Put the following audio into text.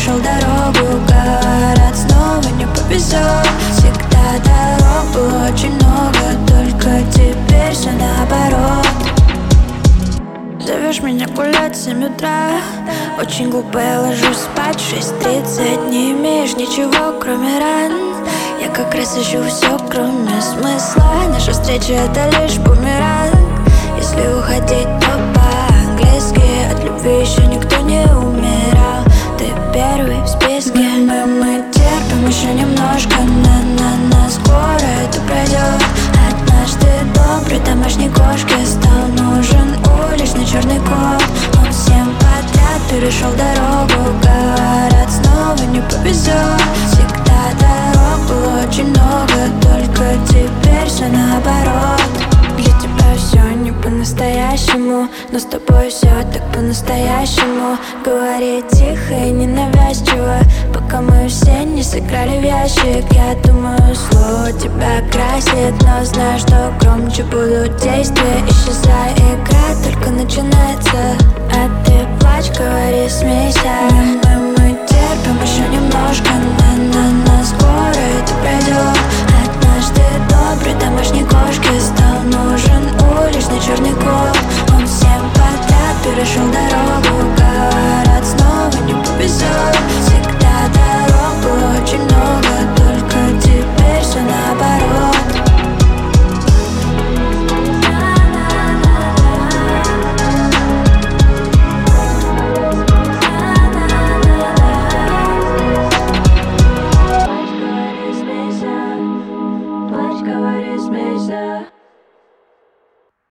перешел дорогу. Говорят, снова не повезет. Всегда дорог было очень много, только теперь все наоборот. Зовешь меня гулять в 7 утра. Очень глупо, я ложусь спать в 6:30. Не имеешь ничего, кроме ран. Я как раз ищу все, кроме смысла. Наша встреча — это лишь бумеранг. Если уходить, то по-английски. От любви еще никто не умирал. Ты первый в списке. Мы терпим еще немножко. На скоро это пройдет. Однажды добрый домашней кошке стал нужен уличный черный кот. Он всем подряд перешел дорогу. Говорят, снова не повезет. Всегда дорог было очень много, только теперь все наоборот. Для тебя все не по-настоящему, но с тобой все так по-настоящему. Говори тихо и ненавязчиво, пока мы все не сыграли в ящик. Я думаю, слово тебя красит, но знаю, что громче будут действия. Исчезай, игра только начинается.